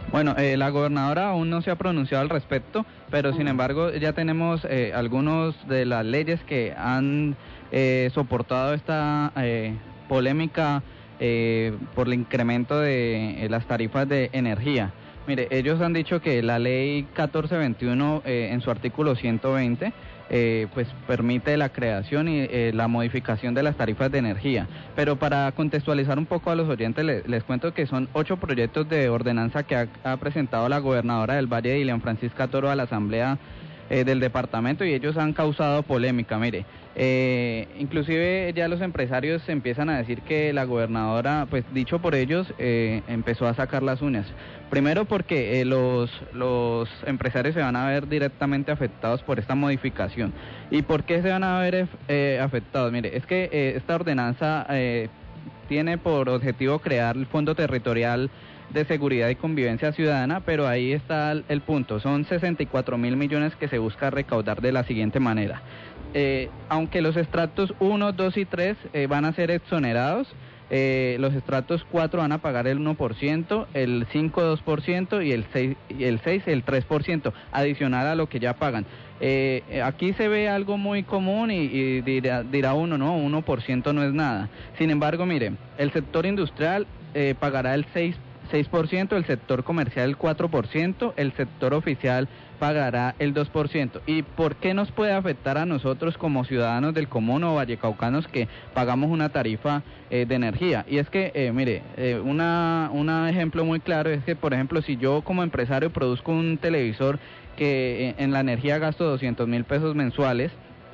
Bueno, la gobernadora aún no se ha pronunciado al respecto, pero sin embargo ya tenemos algunos de las leyes que han soportado esta polémica por el incremento de las tarifas de energía. Mire, ellos han dicho que la ley 1421 en su artículo 120 pues permite la creación y la modificación de las tarifas de energía. Pero para contextualizar un poco a los oyentes, les cuento que son 8 proyectos de ordenanza que ha presentado la gobernadora del Valle, Dilian Francisca Toro, a la Asamblea del departamento, y ellos han causado polémica. Mire, inclusive ya los empresarios empiezan a decir que la gobernadora, pues dicho por ellos, empezó a sacar las uñas. Primero porque los empresarios se van a ver directamente afectados por esta modificación. ¿Y por qué se van a ver afectados? Mire, es que esta ordenanza tiene por objetivo crear el Fondo Territorial de Seguridad y Convivencia Ciudadana, pero ahí está el punto. Son 64.000 millones que se busca recaudar de la siguiente manera. Aunque los estratos 1, 2 y 3 van a ser exonerados, los estratos 4 van a pagar el 1%, el 5 2% y el 6 el 3%, adicional a lo que ya pagan. Aquí se ve algo muy común y dirá uno, no, 1% no es nada. Sin embargo, mire, el sector industrial pagará el 6%, el sector comercial el 4%, el sector oficial pagará el 2%. ¿Y por qué nos puede afectar a nosotros como ciudadanos del común o vallecaucanos que pagamos una tarifa de energía? Y es que, mire, un ejemplo muy claro es que, por ejemplo, si yo como empresario produzco un televisor que en la energía gasto 200.000 pesos mensuales,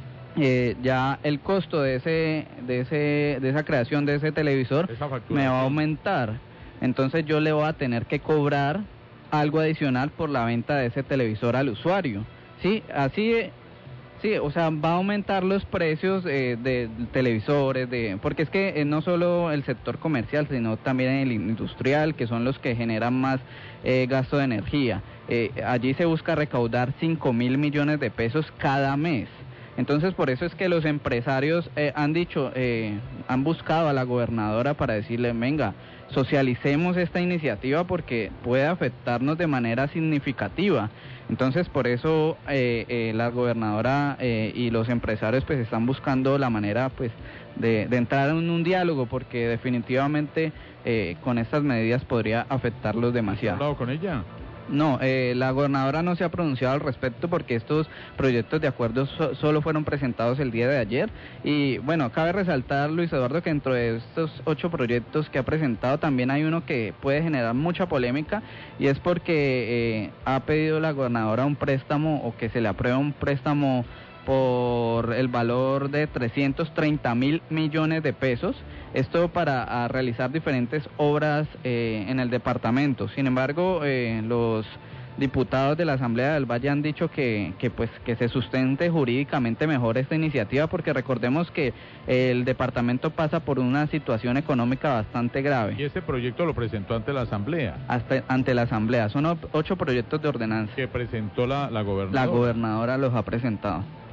ya el costo de esa creación de ese televisor me va a aumentar. Entonces yo le voy a tener que cobrar algo adicional por la venta de ese televisor al usuario. Sí, así, sí, o sea, va a aumentar los precios de televisores, porque es que no solo el sector comercial, sino también el industrial, que son los que generan más gasto de energía. Allí se busca recaudar 5.000 millones de pesos cada mes. Entonces, por eso es que los empresarios han buscado a la gobernadora para decirle, venga, socialicemos esta iniciativa porque puede afectarnos de manera significativa. Entonces, por eso la gobernadora y los empresarios pues están buscando la manera pues de entrar en un diálogo, porque definitivamente con estas medidas podría afectarlos demasiado. ¿Has hablado con ella? No, la gobernadora no se ha pronunciado al respecto porque estos proyectos de acuerdo solo fueron presentados el día de ayer. Y bueno, cabe resaltar, Luis Eduardo, que dentro de estos 8 proyectos que ha presentado también hay uno que puede generar mucha polémica, y es porque ha pedido la gobernadora un préstamo, o que se le apruebe un préstamo por el valor de 330.000 millones de pesos, esto para realizar diferentes obras en el departamento. Sin embargo, los diputados de la Asamblea del Valle han dicho que se sustente jurídicamente mejor esta iniciativa, porque recordemos que el departamento pasa por una situación económica bastante grave. ¿Y este proyecto lo presentó ante la Asamblea? Ante la Asamblea. Son 8 proyectos de ordenanza ¿Que presentó la gobernadora? La gobernadora los ha presentado.